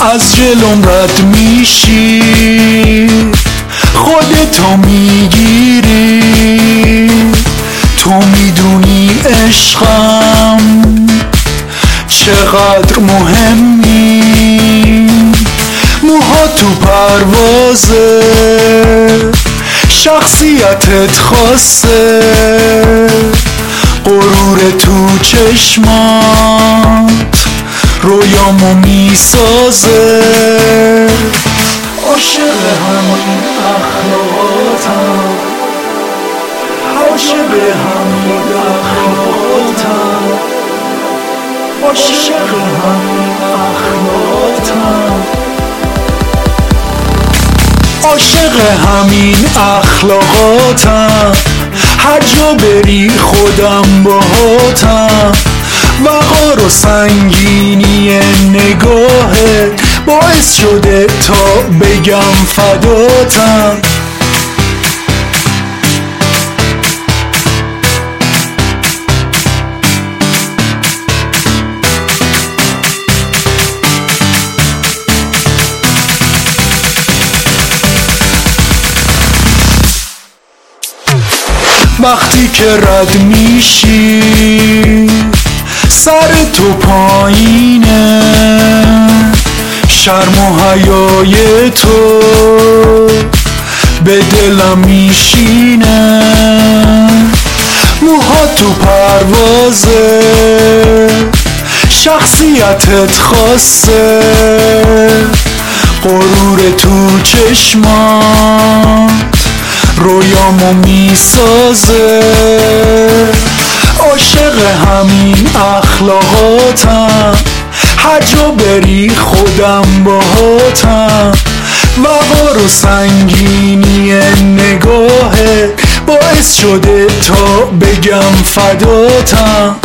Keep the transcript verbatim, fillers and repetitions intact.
از جلوم رد میشی، خودتو میگیری، تو میدونی عشقم چقدر مهمی. موها تو پروازه، شخصیتت خاصه، غرور تو چشمات رویامو میسازه. عاشق همین اخلاقاتم، عاشق همین اخلاقاتم، عاشق همین اخلاقاتم، عاشق همین اخلاقاتم. هر جا بری خودم باهاتم، وقار و سنگینی نگاهت باعث شده تا بگم فداتم. وقتی که رد میشی سر تو پایینه، شرم و حیای تو به دلم میشینه. موها تو پروازه، شخصیتت خاصه، غرور تو چشمات رویامو میسازه. عاشق همین اخلاقاتم، هر جا بری خودم باهاتم، وقار و سنگینی نگاهت باعث شده تا بگم فداتم.